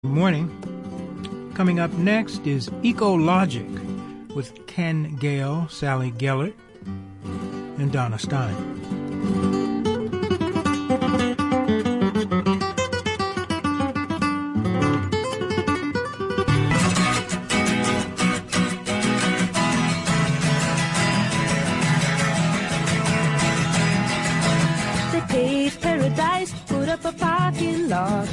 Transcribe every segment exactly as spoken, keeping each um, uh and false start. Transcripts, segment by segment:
Morning. Coming up next is Ecologic with Ken Gale, Sally Gellert, and Donna Stein. They paved paradise, put up a parking lot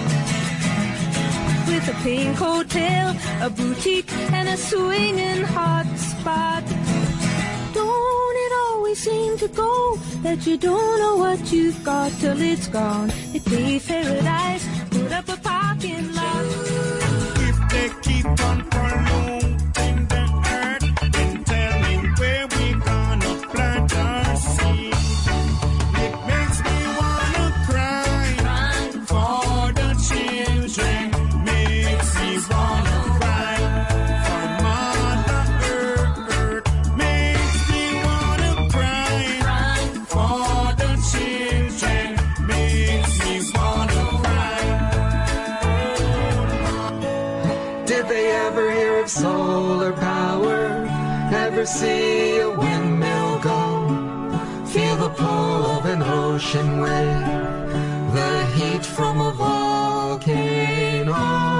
with a pink hotel, a boutique, and a swinging hot spot. Don't it always seem to go that you don't know what you've got till it's gone? They paved paradise, put up a parking lot. If they keep on polluting the earth, then tell me where we gonna plant our seed. It makes me wanna cry, cry for the children. Makes me wanna cry for Mother Earth. Makes me wanna cry, cry for the children. Makes me wanna cry. Did they ever hear of solar power? Ever see a windmill go? Feel the pull of an ocean wave, the heat from a volcano.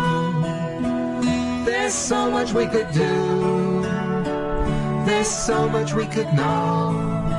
There's so much we could do. There's so much we could know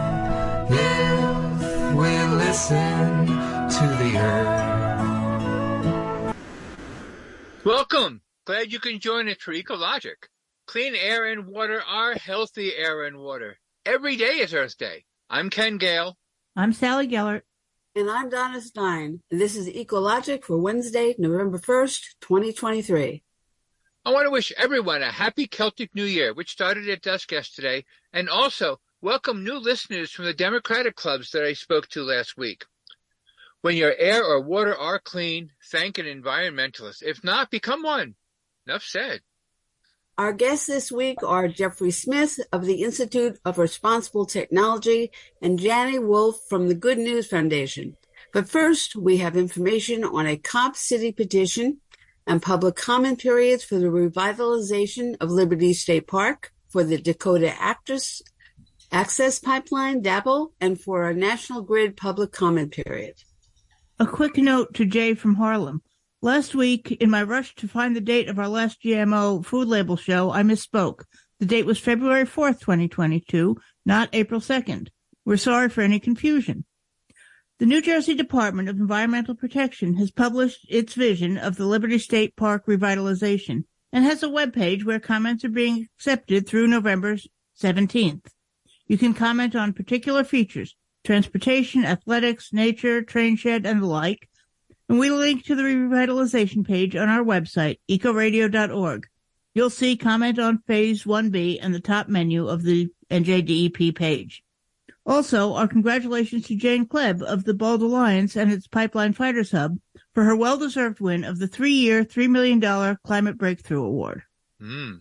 if we listen to the earth. Welcome. Glad you can join us for Ecologic. Clean air and water are healthy air and water. Every day is Earth Day. I'm Ken Gale. I'm Sally Gellert. And I'm Donna Stein. And this is Ecologic for Wednesday, November first, twenty twenty-three. I want to wish everyone a happy Celtic New Year, which started at dusk yesterday, and also welcome new listeners from the Democratic clubs that I spoke to last week. When your air or water are clean, thank an environmentalist. If not, become one. Enough said. Our guests this week are Jeffrey Smith of the Institute of Responsible Technology and Janny Wolf from the Good News Foundation. But first, we have information on a Cop City petition and public comment periods for the revitalization of Liberty State Park, for the Dakota Access, Access Pipeline, D A P L, and for a National Grid public comment period. A quick note to Jay from Harlem. Last week, in my rush to find the date of our last G M O food label show, I misspoke. The date was February fourth, twenty twenty-two, not April second. We're sorry for any confusion. The New Jersey Department of Environmental Protection has published its vision of the Liberty State Park revitalization and has a webpage where comments are being accepted through November seventeenth. You can comment on particular features, transportation, athletics, nature, train shed, and the like, and we link to the revitalization page on our website, eco radio dot org. You'll see comment on Phase one B in the top menu of the N J D E P page. Also, our congratulations to Jane Klebb of the Bold Alliance and its Pipeline Fighters Hub for her well-deserved win of the three-year, three million dollars Climate Breakthrough Award. Mm.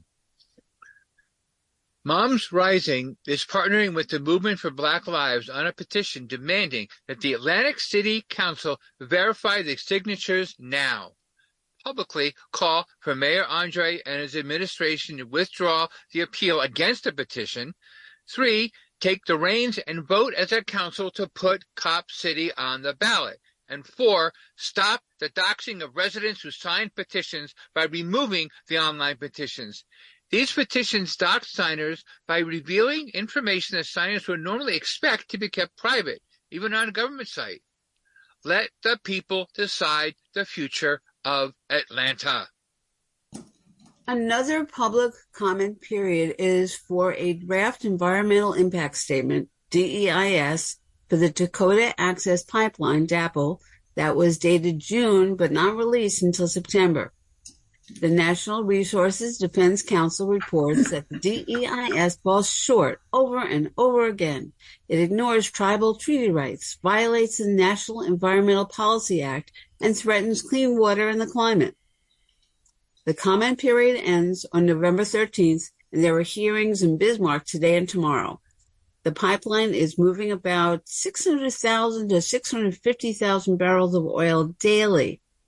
Moms Rising is partnering with the Movement for Black Lives on a petition demanding that the Atlantic City Council verify the signatures now. Publicly call for Mayor Andre and his administration to withdraw the appeal against the petition. Three, take the reins and vote as a council to put Cop City on the ballot. And four, stop the doxing of residents who signed petitions by removing the online petitions. These petitions dox signers by revealing information that signers would normally expect to be kept private, even on a government site. Let the people decide the future of Atlanta. Another public comment period is for a draft environmental impact statement, D E I S, for the Dakota Access Pipeline, D A P L, that was dated June but not released until September. The National Resources Defense Council reports that the D E I S falls short over and over again. It ignores tribal treaty rights, violates the National Environmental Policy Act, and threatens clean water and the climate. The comment period ends on November thirteenth, and there are hearings in Bismarck today and tomorrow. The pipeline is moving about six hundred thousand to six hundred fifty thousand barrels of oil daily.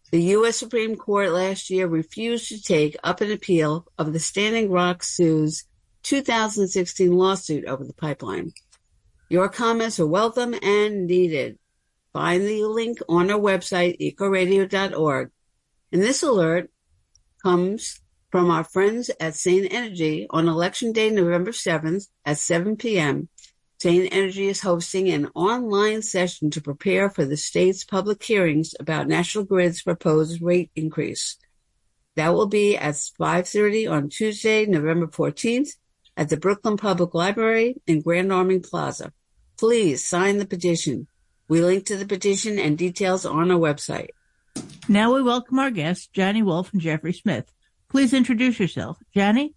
The U S Supreme Court last year refused to take up an appeal of the Standing Rock Sue's two thousand sixteen lawsuit over the pipeline. Your comments are welcome and needed. Find the link on our website, eco radio dot org. And this alert comes from our friends at Sane Energy on Election Day, November seventh at seven p.m. Sane Energy is hosting an online session to prepare for the state's public hearings about National Grid's proposed rate increase. That will be at five thirty on Tuesday, November fourteenth at the Brooklyn Public Library in Grand Army Plaza. Please sign the petition. We link to the petition and details on our website. Now we welcome our guests, Janie Wolf and Jeffrey Smith. Please introduce yourself. Janie?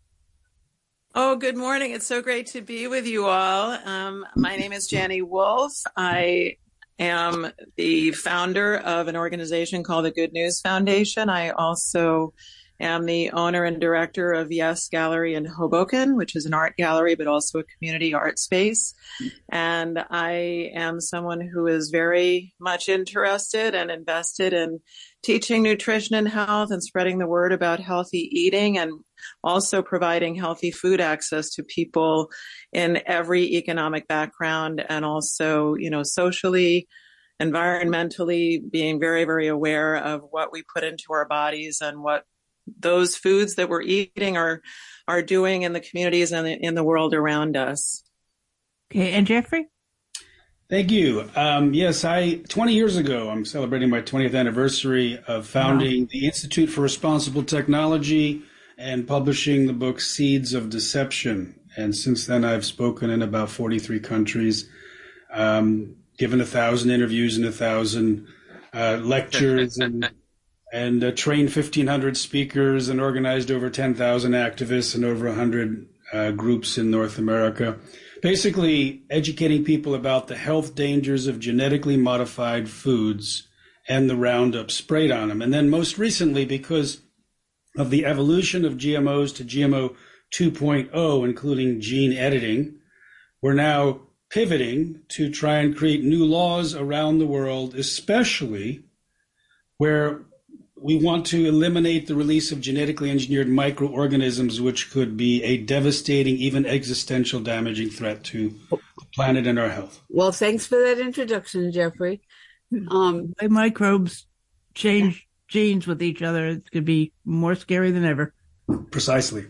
Oh, good morning. It's so great to be with you all. Um, my name is Janie Wolf. I am the founder of an organization called the Good News Foundation. I also am the owner and director of Yes Gallery in Hoboken, which is an art gallery, but also a community art space. And I am someone who is very much interested and invested in teaching nutrition and health and spreading the word about healthy eating, and also providing healthy food access to people in every economic background, and also, you know, socially, environmentally, being very, very aware of what we put into our bodies and what those foods that we're eating are are doing in the communities and in the world around us. Okay, and Jeffrey? Thank you. Um, yes, I twenty years ago, I'm celebrating my twentieth anniversary of founding wow. the Institute for Responsible Technology and publishing the book Seeds of Deception. And since then, I've spoken in about forty-three countries, um, given a thousand interviews and a thousand uh, lectures, and and uh, trained fifteen hundred speakers and organized over ten thousand activists and over one hundred uh, groups in North America. Basically, educating people about the health dangers of genetically modified foods and the Roundup sprayed on them. And then most recently, because of the evolution of G M Os to G M O two point oh, including gene editing, we're now pivoting to try and create new laws around the world, especially where we want to eliminate the release of genetically engineered microorganisms, which could be a devastating, even existential damaging threat to the planet and our health. Well, thanks for that introduction, Jeffrey. Um, the microbes change genes with each other. It could be more scary than ever. Precisely.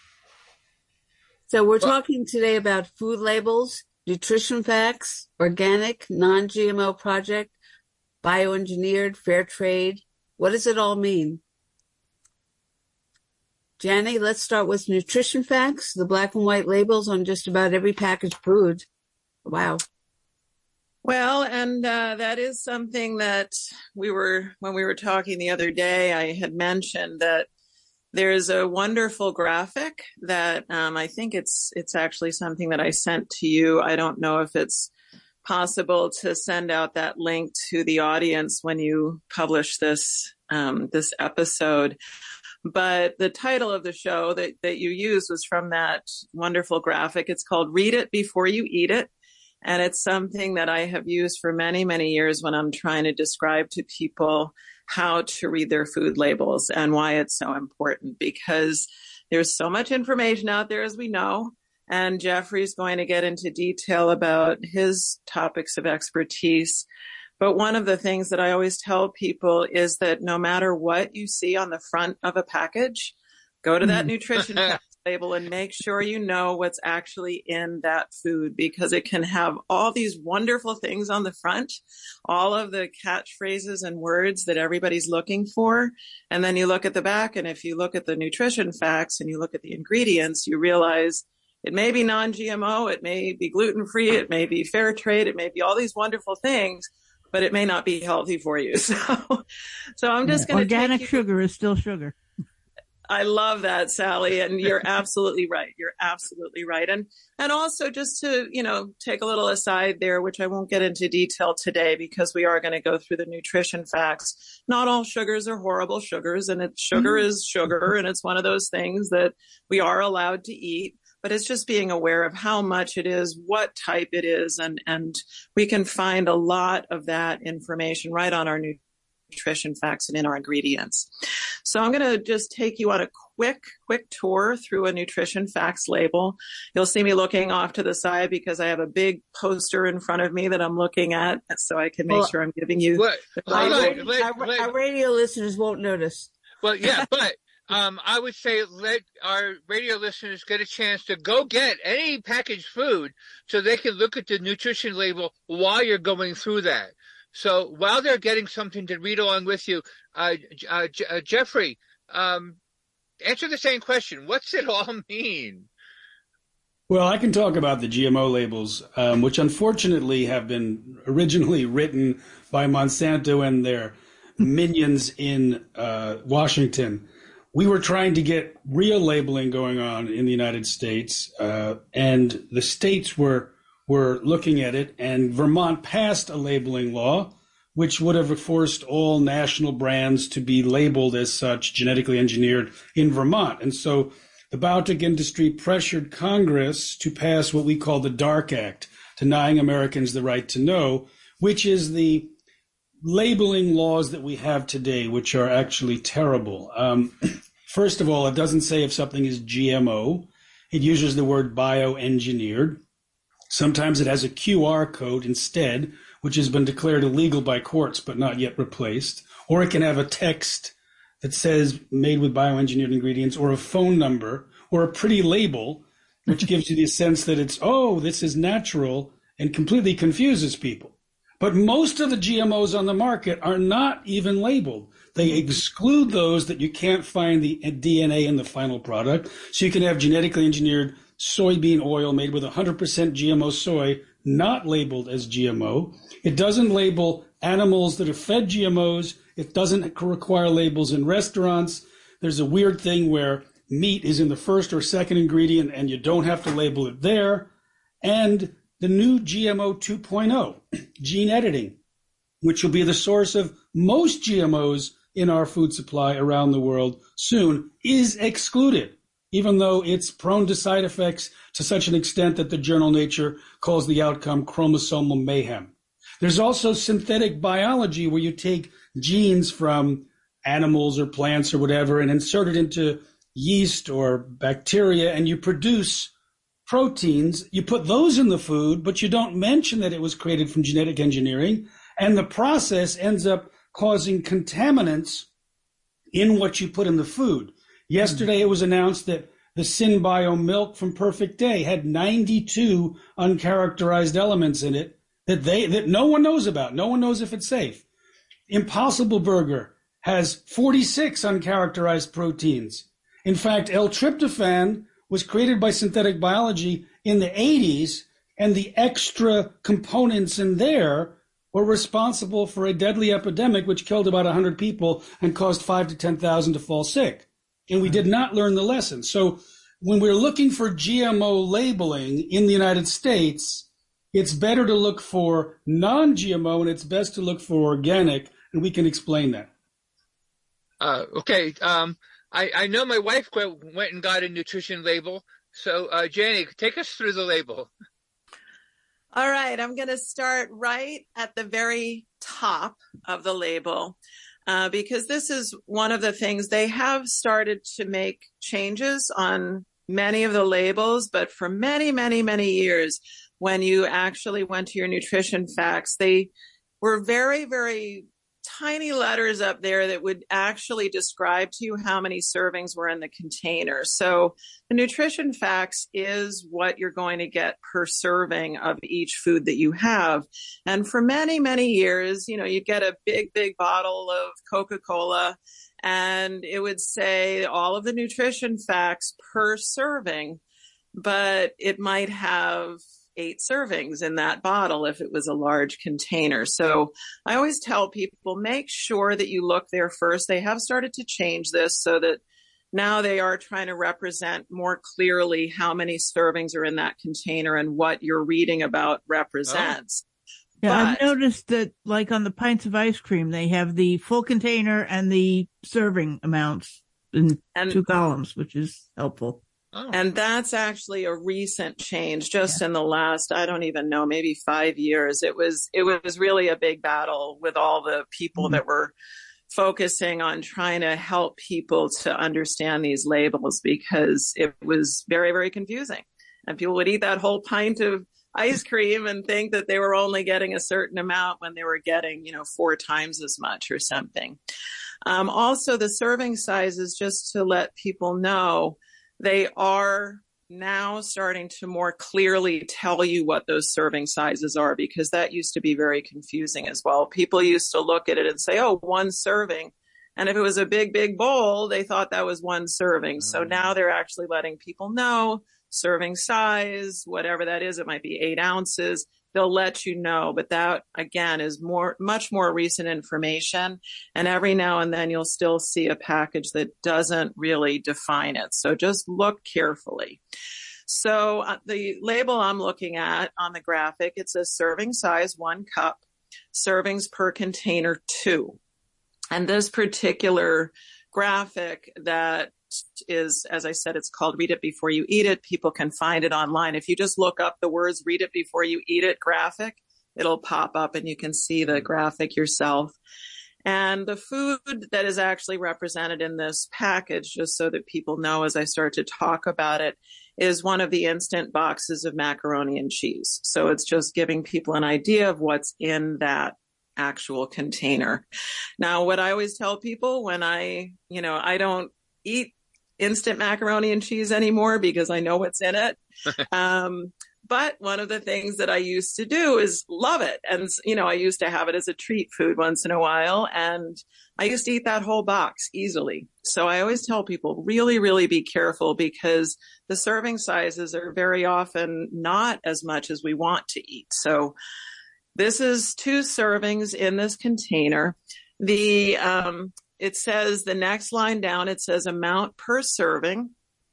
So we're talking today about food labels, nutrition facts, organic, non-G M O project, bioengineered, fair trade. What does it all mean? Janie, let's start with nutrition facts, the black and white labels on just about every packaged food. Wow. Well, and uh, that is something that we were, when we were talking the other day, I had mentioned that there's a wonderful graphic that um, I think it's it's actually something that I sent to you. I don't know if it's possible to send out that link to the audience when you publish this um, this episode. But the title of the show that, that you used was from that wonderful graphic. It's called Read It Before You Eat It. And it's something that I have used for many, many years when I'm trying to describe to people how to read their food labels and why it's so important, because there's so much information out there, as we know. And Jeffrey's going to get into detail about his topics of expertise. But one of the things that I always tell people is that no matter what you see on the front of a package, go to that nutrition label and make sure you know what's actually in that food, because it can have all these wonderful things on the front, all of the catchphrases and words that everybody's looking for. And then you look at the back, and if you look at the nutrition facts and you look at the ingredients, you realize it may be non-G M O, it may be gluten-free, it may be fair trade, it may be all these wonderful things, but it may not be healthy for you. So, so I'm just going to Organic sugar is still sugar. I love that, Sally, and you're absolutely right. You're absolutely right. And and also just to, you know, take a little aside there, which I won't get into detail today because we are going to go through the nutrition facts. Not all sugars are horrible sugars, and it, sugar mm-hmm. is sugar, and it's one of those things that we are allowed to eat. But it's just being aware of how much it is, what type it is, and, and we can find a lot of that information right on our nutrition facts and in our ingredients. So I'm going to just take you on a quick, quick tour through a nutrition facts label. You'll see me looking off to the side because I have a big poster in front of me that I'm looking at, so I can make well, sure I'm giving you. What, the hold right on, let, our, let, our radio listeners won't notice. Well, yeah, but um, I would say let our radio listeners get a chance to go get any packaged food so they can look at the nutrition label while you're going through that. So while they're getting something to read along with you, uh, uh, uh, Jeffrey, um, answer the same question. What's it all mean? Well, I can talk about the G M O labels, um, which unfortunately have been originally written by Monsanto and their minions in uh, Washington. We were trying to get real labeling going on in the United States, uh, and the states were were looking at it, and Vermont passed a labeling law which would have forced all national brands to be labeled as such, genetically engineered in Vermont. And so the biotech industry pressured Congress to pass what we call the DARK Act, Denying Americans the Right to Know, which is the labeling laws that we have today, which are actually terrible. Um, first of all, it doesn't say if something is G M O. It uses the word bioengineered. Sometimes it has a Q R code instead, which has been declared illegal by courts but not yet replaced. Or it can have a text that says made with bioengineered ingredients, or a phone number, or a pretty label, which gives you the sense that it's, oh, this is natural, and completely confuses people. But most of the G M Os on the market are not even labeled. They exclude those that you can't find the D N A in the final product. So you can have genetically engineered soybean oil made with one hundred percent G M O soy, not labeled as G M O. It doesn't label animals that are fed G M Os. It doesn't require labels in restaurants. There's a weird thing where meat is in the first or second ingredient and you don't have to label it there. And the new G M O two point oh, gene editing, which will be the source of most G M Os in our food supply around the world soon, is excluded, even though it's prone to side effects to such an extent that the journal Nature calls the outcome chromosomal mayhem. There's also synthetic biology, where you take genes from animals or plants or whatever and insert it into yeast or bacteria, and you produce proteins. You put those in the food, but you don't mention that it was created from genetic engineering, and the process ends up causing contaminants in what you put in the food. Yesterday, it was announced that the Synbio milk from Perfect Day had ninety-two uncharacterized elements in it that they that no one knows about. No one knows if it's safe. Impossible Burger has forty-six uncharacterized proteins. In fact, L-tryptophan was created by synthetic biology in the eighties, and the extra components in there were responsible for a deadly epidemic which killed about one hundred people and caused five to ten thousand to fall sick. And we did not learn the lesson. So when we're looking for G M O labeling in the United States, it's better to look for non-G M O, and it's best to look for organic, and we can explain that. Uh, okay. Um, I, I know my wife went and got a nutrition label. So, uh, Janie, take us through the label. All right. I'm going to start right at the very top of the label. Uh, because this is one of the things they have started to make changes on many of the labels, but for many, many, many years, when you actually went to your nutrition facts, they were very, very tiny letters up there that would actually describe to you how many servings were in the container. So the nutrition facts is what you're going to get per serving of each food that you have. And for many, many years, you know, you'd get a big, big bottle of Coca-Cola, and it would say all of the nutrition facts per serving, but it might have eight servings in that bottle if it was a large container. So I always tell people, make sure that you look there first. They have started to change this so that now they are trying to represent more clearly how many servings are in that container and what you're reading about represents. Oh. Yeah, But, I've noticed that, like on the pints of ice cream, they have the full container and the serving amounts in And- two columns, which is helpful. Oh. And that's actually a recent change just yeah. in the last, I don't even know, maybe five years. It was, it was really a big battle with all the people mm-hmm. that were focusing on trying to help people to understand these labels, because it was very, very confusing. And people would eat that whole pint of ice cream and think that they were only getting a certain amount when they were getting, you know, four times as much or something. Um, also, the serving sizes, just to let people know, they are now starting to more clearly tell you what those serving sizes are, because that used to be very confusing as well. People used to look at it and say, oh, one serving. And if it was a big, big bowl, they thought that was one serving. Mm-hmm. So now they're actually letting people know serving size, whatever that is. It might be eight ounces. They'll let you know, but that again is more, much more recent information. And every now and then you'll still see a package that doesn't really define it. So just look carefully. So uh, the label I'm looking at on the graphic, it says serving size one cup, servings per container two. And this particular graphic that is, as I said, it's called Read It Before You Eat It. People can find it online. If you just look up the words Read It Before You Eat It graphic, it'll pop up and you can see the graphic yourself. And the food that is actually represented in this package, just so that people know as I start to talk about it, is one of the instant boxes of macaroni and cheese. So it's just giving people an idea of what's in that actual container. Now, what I always tell people when I, you know, I don't eat instant macaroni and cheese anymore because I know what's in it. Um, but one of the things that I used to do is love it. And, you know, I used to have it as a treat food once in a while. And I used to eat that whole box easily. So I always tell people really, really be careful, because the serving sizes are very often not as much as we want to eat. So this is two servings in this container. The, um, It says the next line down, it says amount per serving.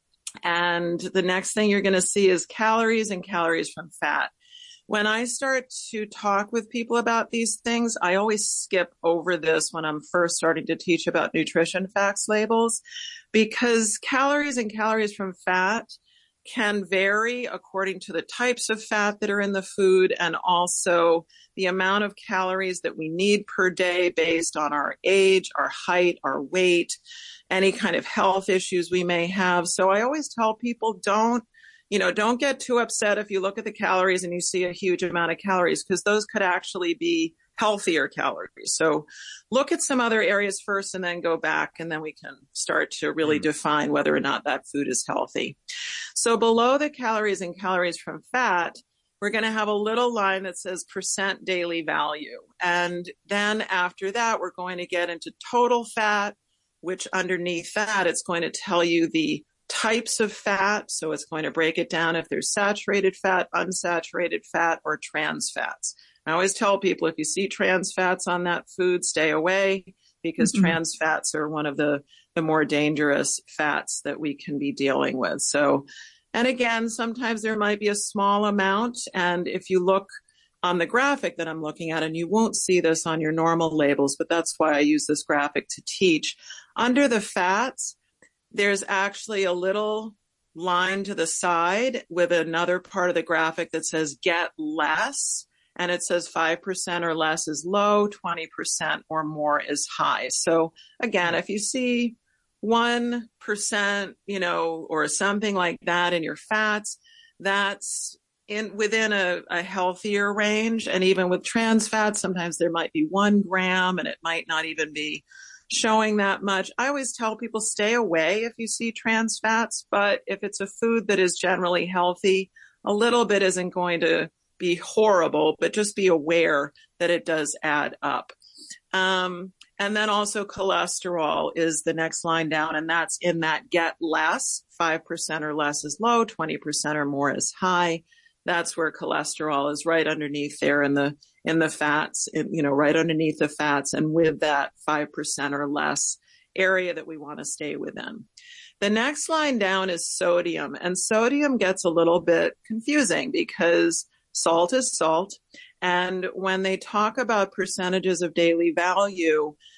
And the next thing you're going to see is calories and calories from fat. When I start to talk with people about these things, I always skip over this when I'm first starting to teach about nutrition facts labels, because calories and calories from fat can vary according to the types of fat that are in the food, and also the amount of calories that we need per day based on our age, our height, our weight, any kind of health issues we may have. So I always tell people, don't, you know, don't get too upset if you look at the calories and you see a huge amount of calories, because those could actually be healthier calories. So look at some other areas first and then go back, and then we can start to really mm. define whether or not that food is healthy. So below the calories and calories from fat, we're going to have a little line that says percent daily value. And then after that, we're going to get into total fat, which underneath that, it's going to tell you the types of fat. So it's going to break it down if there's saturated fat, unsaturated fat, or trans fats. I always tell people, if you see trans fats on that food, stay away, because mm-hmm. trans fats are one of the, the more dangerous fats that we can be dealing with. So, and again, sometimes there might be a small amount. And if you look on the graphic that I'm looking at, and you won't see this on your normal labels, but that's why I use this graphic to teach. Under the fats, there's actually a little line to the side with another part of the graphic that says get less. And it says five percent or less is low, twenty percent or more is high. So again, if you see one percent, you know, or something like that in your fats, that's in within a, a healthier range. And even with trans fats, sometimes there might be one gram and it might not even be showing that much. I always tell people, stay away if you see trans fats, but if it's a food that is generally healthy, a little bit isn't going to be horrible, but just be aware that it does add up. Um, and then also cholesterol is the next line down, and that's in that get less. five percent or less is low, twenty percent or more is high. That's where cholesterol is right underneath there in the in the fats, in, you know, right underneath the fats, and with that five percent or less area that we want to stay within. The next line down is sodium, and sodium gets a little bit confusing because salt is salt. And when they talk about percentages of daily value,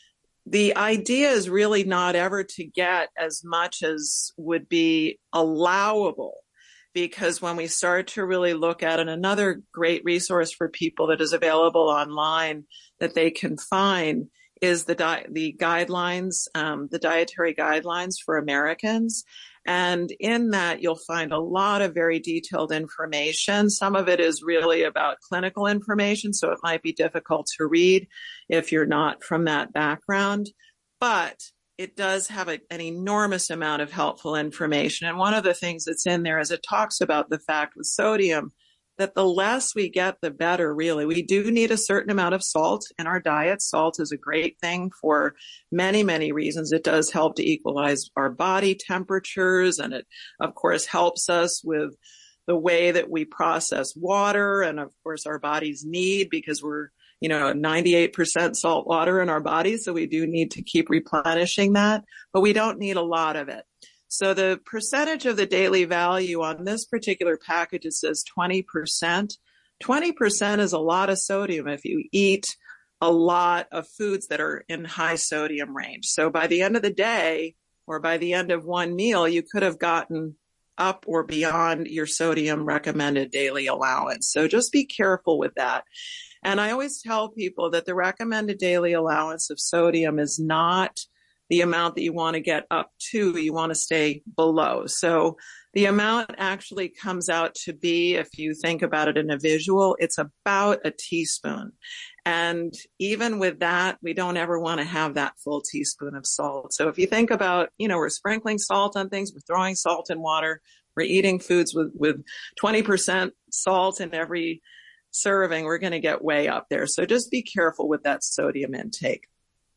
the idea is really not ever to get as much as would be allowable, because when we start to really look at it, another great resource for people that is available online that they can find is the di- the guidelines, um, the dietary guidelines for Americans. And in that, you'll find a lot of very detailed information. Some of it is really about clinical information, so it might be difficult to read if you're not from that background. But it does have a, an enormous amount of helpful information. And one of the things that's in there is it talks about the fact with sodium that the less we get, the better, really. We do need a certain amount of salt in our diet. Salt is a great thing for many, many reasons. It does help to equalize our body temperatures, and it, of course, helps us with the way that we process water, and, of course, our bodies need, because we're, you know, ninety-eight percent salt water in our bodies, so we do need to keep replenishing that, but we don't need a lot of it. So the percentage of the daily value on this particular package, it says twenty percent. twenty percent is a lot of sodium if you eat a lot of foods that are in high sodium range. So by the end of the day, or by the end of one meal, you could have gotten up or beyond your sodium recommended daily allowance. So just be careful with that. And I always tell people that the recommended daily allowance of sodium is not the amount that you want to get up to. You want to stay below. So the amount actually comes out to be, if you think about it in a visual, it's about a teaspoon. And even with that, we don't ever want to have that full teaspoon of salt. So if you think about, you know, we're sprinkling salt on things, we're throwing salt in water, we're eating foods with, with twenty percent salt in every serving, we're going to get way up there. So just be careful with that sodium intake.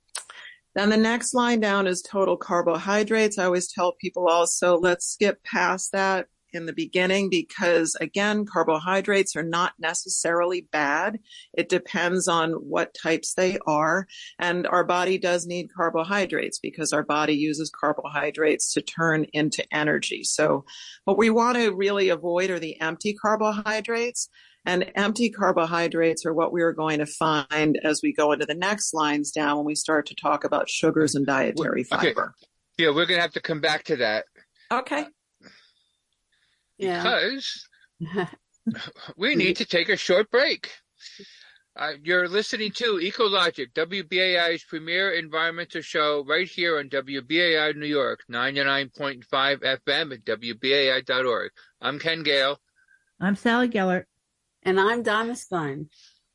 Then the next line down is total carbohydrates. I always tell people also, let's skip past that in the beginning, because again, carbohydrates are not necessarily bad. It depends on what types they are. And our body does need carbohydrates because our body uses carbohydrates to turn into energy. So what we want to really avoid are the empty carbohydrates. And empty carbohydrates are what we are going to find as we go into the next lines down when we start to talk about sugars and dietary okay. fiber. Yeah, we're going to have to come back to that. Okay. Because we need to take a short break. Uh, you're listening to Ecologic, W B A I's premier environmental show right here on W B A I New York, ninety-nine point five F M at W B A I dot org. I'm Ken Gale. I'm Sally Gellert. And I'm Donna Stein.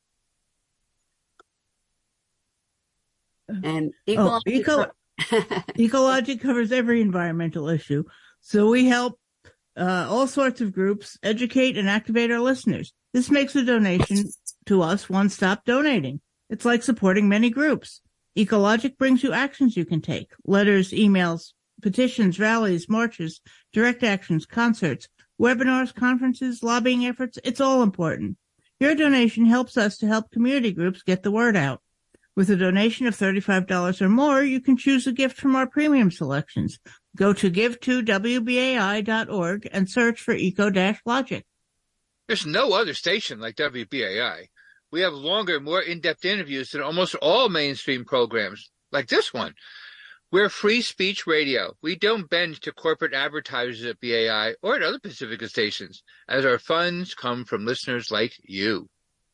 And oh, Eco- Ecologic covers every environmental issue. So we help uh, all sorts of groups educate and activate our listeners. This makes a donation to us one-stop donating. It's like supporting many groups. Ecologic brings you actions you can take. Letters, emails, petitions, rallies, marches, direct actions, concerts, webinars, conferences, lobbying efforts. It's all important. Your donation helps us to help community groups get the word out. With a donation of thirty-five dollars or more, you can choose a gift from our premium selections. Go to give to W B A I dot org and search for Eco-Logic. There's no other station like W B A I. We have longer, more in-depth interviews than almost all mainstream programs, like this one. We're free speech radio. We don't bend to corporate advertisers at B A I or at other Pacifica stations, as our funds come from listeners like you.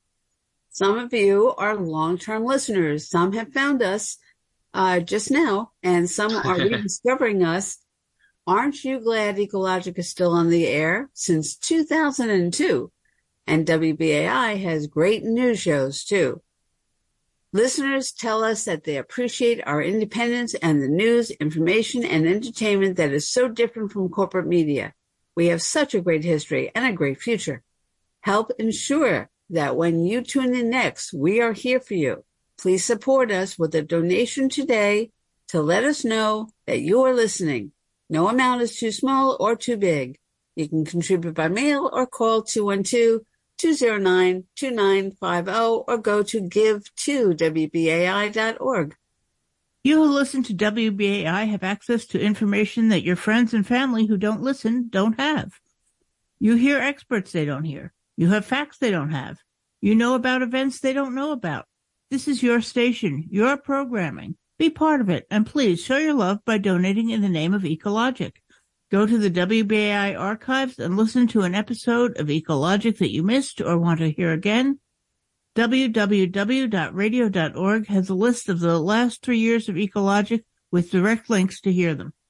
Some of you are long-term listeners. Some have found us uh, just now, and some are rediscovering us. Aren't you glad Ecologic is still on the air since two thousand two? And W B A I has great news shows, too. Listeners tell us that they appreciate our independence and the news, information, and entertainment that is so different from corporate media. We have such a great history and a great future. Help ensure that when you tune in next, we are here for you. Please support us with a donation today to let us know that you are listening. No amount is too small or too big. You can contribute by mail or call two one two, two zero nine, two nine five zero or go to give to W B A I dot org. You who listen to W B A I have access to information that your friends and family who don't listen don't have. You hear experts they don't hear. You have facts they don't have. You know about events they don't know about. This is your station, your programming. Be part of it, and please show your love by donating in the name of Ecologic. Go to the W B A I archives and listen to an episode of Ecologic that you missed or want to hear again. w w w dot radio dot org has a list of the last three years of Ecologic with direct links to hear them.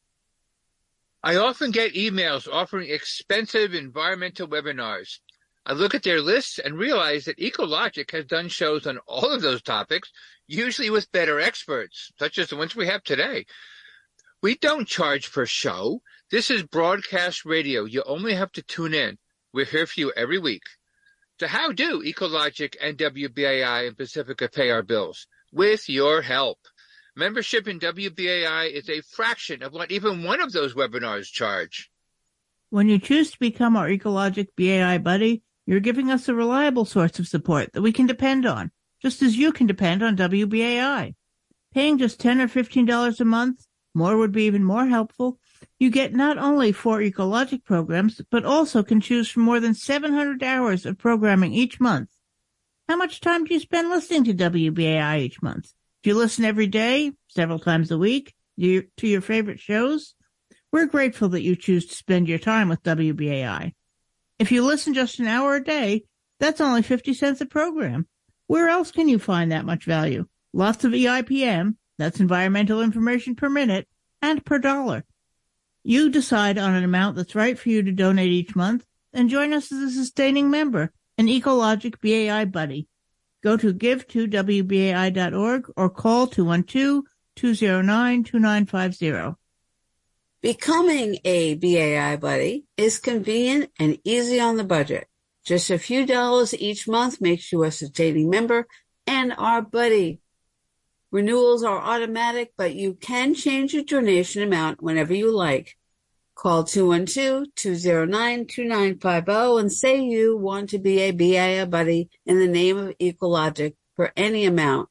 I often get emails offering expensive environmental webinars. I look at their lists and realize that Ecologic has done shows on all of those topics, usually with better experts, such as the ones we have today. We don't charge per show. This is broadcast radio. You only have to tune in. We're here for you every week. So how do Ecologic and W B A I and Pacifica pay our bills? With your help. Membership in W B A I is a fraction of what even one of those webinars charge. When you choose to become our Ecologic B A I buddy, you're giving us a reliable source of support that we can depend on, just as you can depend on W B A I. Paying just ten dollars or fifteen dollars a month, more would be even more helpful. You get not only four Ecologic programs, but also can choose from more than seven hundred hours of programming each month. How much time do you spend listening to W B A I each month? Do you listen every day, several times a week, to your favorite shows? We're grateful that you choose to spend your time with W B A I. If you listen just an hour a day, that's only fifty cents a program. Where else can you find that much value? Lots of E I P M, that's environmental information per minute, and per dollar. You decide on an amount that's right for you to donate each month, and join us as a sustaining member, an Ecologic B A I buddy. Go to give to w b a i dot org or call two one two, two zero nine, two nine five zero. Becoming a B A I buddy is convenient and easy on the budget. Just a few dollars each month makes you a sustaining member and our buddy. Renewals are automatic, but you can change your donation amount whenever you like. Call two one two, two zero nine, two nine five zero and say you want to be a B A I buddy in the name of Ecologic for any amount.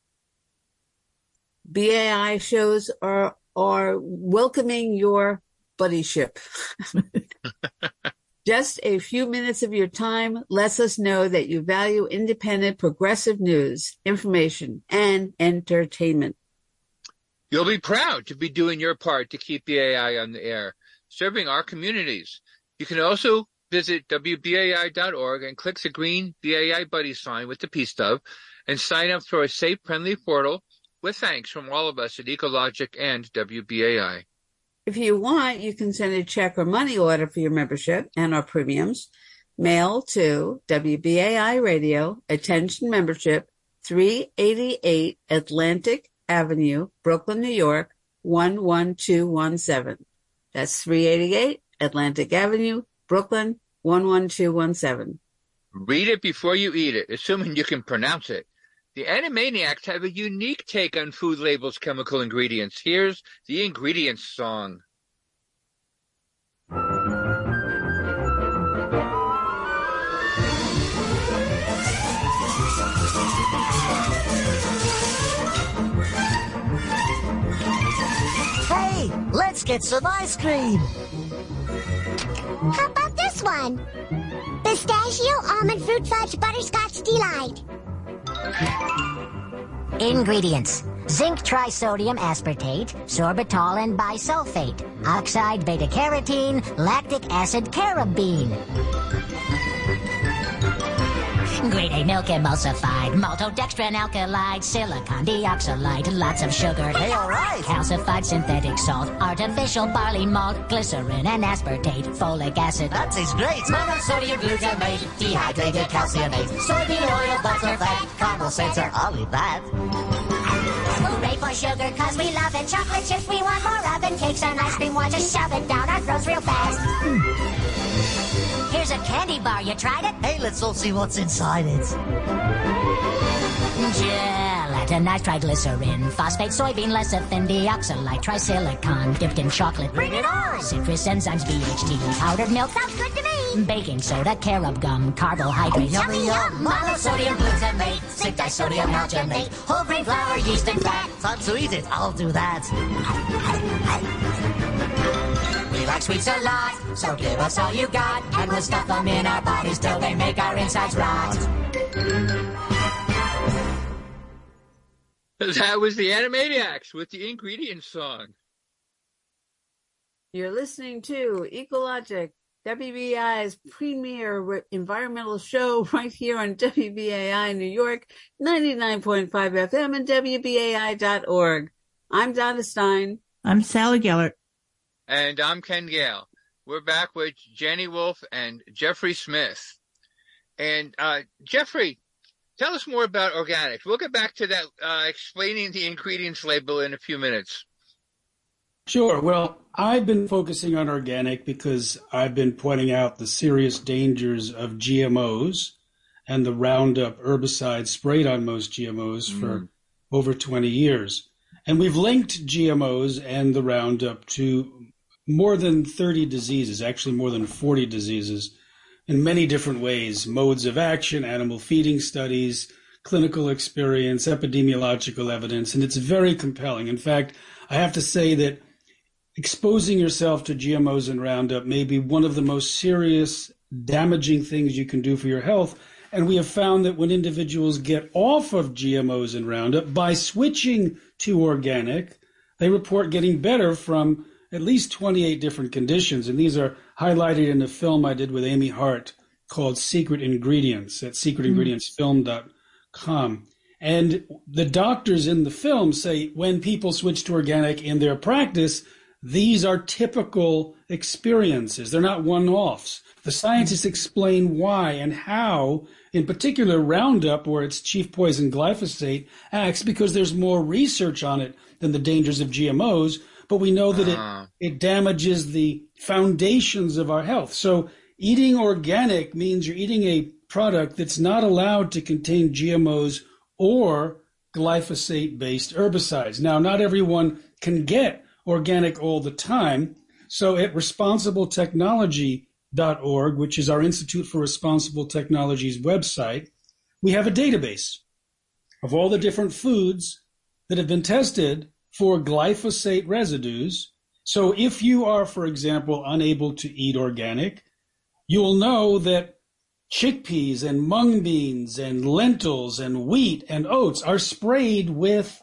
B A I shows are are welcoming your buddyship. Just a few minutes of your time lets us know that you value independent, progressive news, information, and entertainment. You'll be proud to be doing your part to keep B A I on the air, serving our communities. You can also visit w b a i dot org and click the green B A I buddy sign with the peace dove and sign up for a safe, friendly portal with thanks from all of us at Ecologic and W B A I. If you want, you can send a check or money order for your membership and our premiums. Mail to W B A I Radio, Attention Membership, three eighty-eight Atlantic Avenue, Brooklyn, New York, one one two one seven. That's three eighty-eight Atlantic Avenue, Brooklyn, one one two one seven. Read it before you eat it, assuming you can pronounce it. The Animaniacs have a unique take on food labels' chemical ingredients. Here's the ingredients song. Hey, let's get some ice cream. How about this one? Pistachio, almond fruit fudge, butterscotch delight. Ingredients: zinc trisodium aspartate, sorbitol and bisulfate, oxide beta-carotene, lactic acid carabine. Grade A milk emulsified, maltodextrin alkylide, silicon dioxide, lots of sugar. Hey, all right. Calcified synthetic salt, artificial barley malt, glycerin and aspartate, folic acid. That tastes great. Monosodium glutamate, dehydrated calciumate, soybean oil, butter fat, caramel sensor. I'll eat that. Hooray for sugar, cause we love it. Chocolate chips, we want more of it. Cakes and ice cream, want to shove it down our throats real fast. Here's a candy bar, you tried it? Hey, let's all see what's inside it. Gelatinized triglycerin, phosphate, soybean lecithin, deoxylite, trisilicon, dipped in chocolate. Bring it on! Citrus enzymes, B H T, powdered milk. Sounds good to me. Baking soda, carob gum, carbohydrates. Yummy, yum. Monosodium glutamate, zinc disodium alginate, whole grain flour, yeast and fat. Time to eat it. I'll do that. We like sweets a lot, so give us all you got, and we'll stuff them in our bodies till they make our insides rot. That was the Animaniacs with the ingredient song. You're listening to Ecologic, W B A I's premier re- environmental show right here on W B A I New York, ninety-nine point five F M and W B A I dot org. I'm Donna Stein. I'm Sally Gellert. And I'm Ken Gale. We're back with Jenny Wolfe and Jeffrey Smith. And uh, Jeffrey, tell us more about organics. We'll get back to that, uh, explaining the ingredients label in a few minutes. Sure. Well, I've been focusing on organic because I've been pointing out the serious dangers of G M Os and the Roundup herbicide sprayed on most G M Os mm. for over twenty years. And we've linked G M Os and the Roundup to more than thirty diseases, actually more than forty diseases, in many different ways: modes of action, animal feeding studies, clinical experience, epidemiological evidence, and it's very compelling. In fact, I have to say that exposing yourself to G M Os and Roundup may be one of the most serious, damaging things you can do for your health. And we have found that when individuals get off of G M Os and Roundup, by switching to organic, they report getting better from at least twenty-eight different conditions. And these are highlighted in a film I did with Amy Hart called Secret Ingredients at secret ingredients film dot com. And the doctors in the film say when people switch to organic in their practice, these are typical experiences. They're not one-offs. The scientists explain why and how, in particular, Roundup, where its chief poison glyphosate, acts, because there's more research on it than the dangers of G M Os, but we know that uh. it, it damages the foundations of our health. So eating organic means you're eating a product that's not allowed to contain G M Os or glyphosate-based herbicides. Now, not everyone can get organic all the time. So at responsible technology dot org, which is our Institute for Responsible Technology's website, we have a database of all the different foods that have been tested for glyphosate residues. So if you are, for example, unable to eat organic, you will know that chickpeas and mung beans and lentils and wheat and oats are sprayed with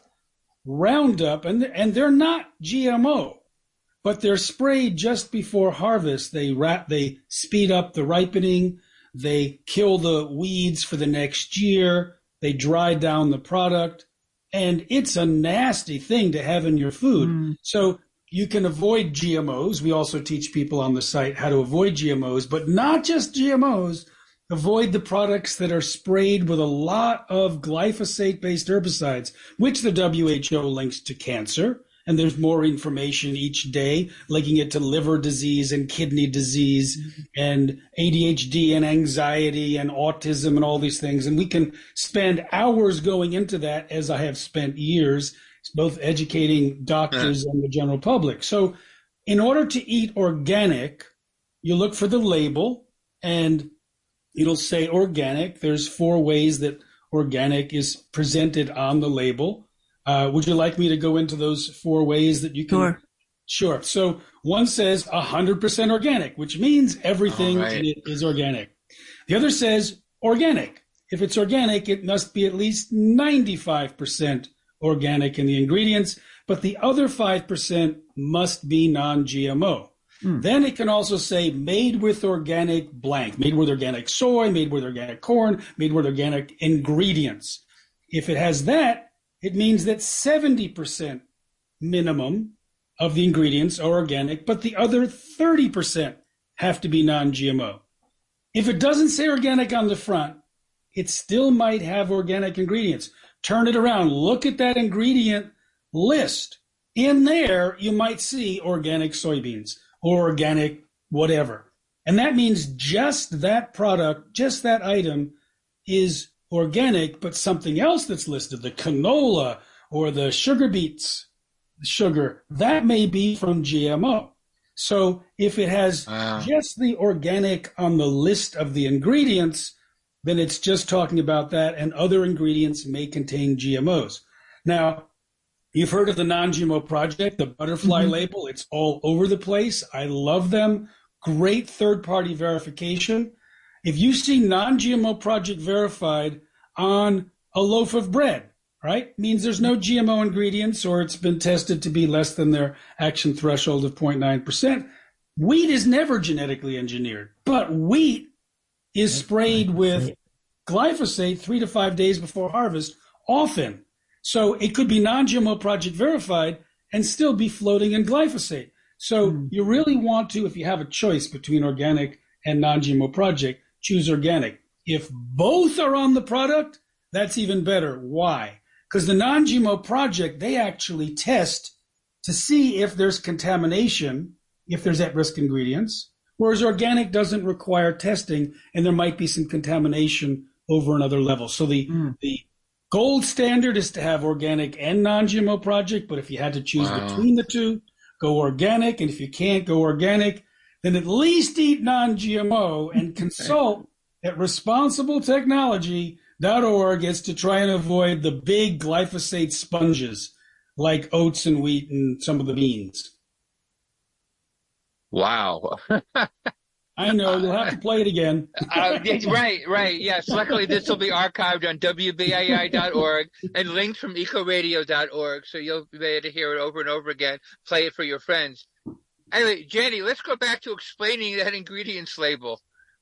Roundup, and and they're not G M O, but they're sprayed just before harvest. They wrap, they speed up the ripening, they kill the weeds for the next year, they dry down the product, and it's a nasty thing to have in your food. Mm. So you can avoid G M Os. We also teach people on the site how to avoid G M Os, but not just G M Os. Avoid the products that are sprayed with a lot of glyphosate-based herbicides, which the W H O links to cancer. And there's more information each day linking it to liver disease and kidney disease mm-hmm. and A D H D and anxiety and autism and all these things. And we can spend hours going into that, as I have spent years, both educating doctors yeah. and the general public. So in order to eat organic, you look for the label, and it'll say organic. There's four ways that organic is presented on the label. Uh, would you like me to go into those four ways that you can? Sure. Sure. So one says one hundred percent organic, which means everything right. in it is organic. The other says organic. If it's organic, it must be at least ninety-five percent organic in the ingredients, but the other five percent must be non-G M O. Mm. Then it can also say made with organic blank, made with organic soy, made with organic corn, made with organic ingredients. If it has that, it means that seventy percent minimum of the ingredients are organic, but the other thirty percent have to be non-G M O. If it doesn't say organic on the front, it still might have organic ingredients. Turn it around. Look at that ingredient list. In there, you might see organic soybeans or organic whatever. And that means just that product, just that item is organic, but something else that's listed, the canola or the sugar beets, sugar, that may be from G M O. So if it has wow. just the organic on the list of the ingredients, then it's just talking about that, and other ingredients may contain G M Os. Now, you've heard of the Non-G M O Project, the butterfly mm-hmm. label. It's all over the place. I love them. Great third-party verification. If you see Non-G M O Project verified on a loaf of bread, right? Means there's no G M O ingredients, or it's been tested to be less than their action threshold of zero point nine percent. Wheat is never genetically engineered, but wheat is sprayed with glyphosate three to five days before harvest, often. So it could be non-G M O project verified and still be floating in glyphosate. So mm. you really want to, if you have a choice between organic and non-G M O project, choose organic. If both are on the product, that's even better. Why? Because the non-G M O project, they actually test to see if there's contamination, if there's at-risk ingredients, whereas organic doesn't require testing, and there might be some contamination over another level. So the, mm. the gold standard is to have organic and non-G M O project, but if you had to choose wow. between the two, go organic, and if you can't go organic, then at least eat non-G M O and consult at responsible technology dot org is to try and avoid the big glyphosate sponges like oats and wheat and some of the beans. Wow. I know, you'll have to play it again. uh, right, right. Yes. Luckily, this will be archived on W B I I dot org and linked from eco radio dot org, so you'll be able to hear it over and over again, play it for your friends. Anyway, Jenny, let's go back to explaining that ingredients label.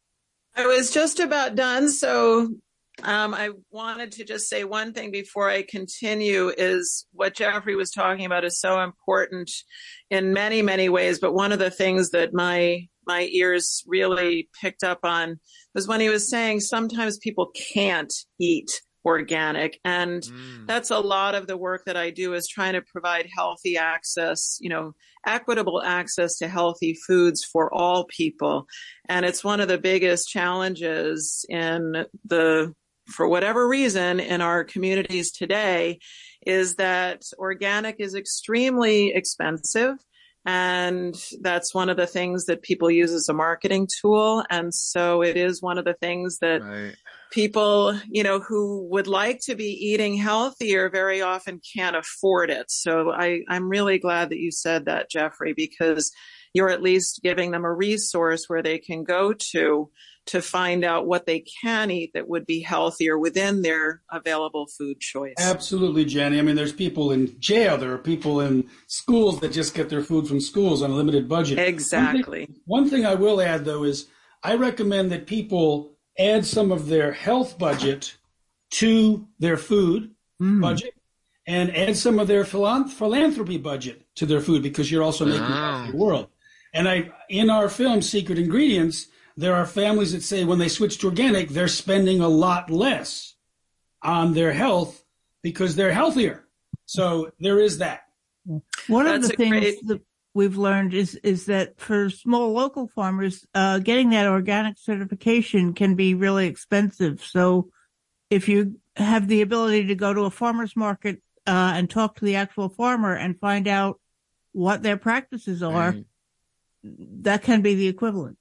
I was just about done, so um, I wanted to just say one thing before I continue is what Jeffrey was talking about is so important in many, many ways, but one of the things that my my ears really picked up on was when he was saying sometimes people can't eat organic. And mm. that's a lot of the work that I do is trying to provide healthy access, you know, equitable access to healthy foods for all people. And it's one of the biggest challenges in the, for whatever reason, in our communities today is that organic is extremely expensive. And that's one of the things that people use as a marketing tool. And so it is one of the things that right. people, you know, who would like to be eating healthier very often can't afford it. So I, I'm really glad that you said that, Jeffrey, because you're at least giving them a resource where they can go to to find out what they can eat that would be healthier within their available food choice. Absolutely, Jenny. I mean, there's people in jail. There are people in schools that just get their food from schools on a limited budget. Exactly. One thing, one thing I will add, though, is I recommend that people add some of their health budget to their food mm. budget and add some of their philanthropy budget to their food because you're also making wow. a healthier world. And I, in our film, Secret Ingredients, there are families that say when they switch to organic, they're spending a lot less on their health because they're healthier. So there is that. One That's of the things great... that we've learned is, is that for small local farmers, uh, getting that organic certification can be really expensive. So if you have the ability to go to a farmer's market uh, and talk to the actual farmer and find out what their practices are, right. that can be the equivalent.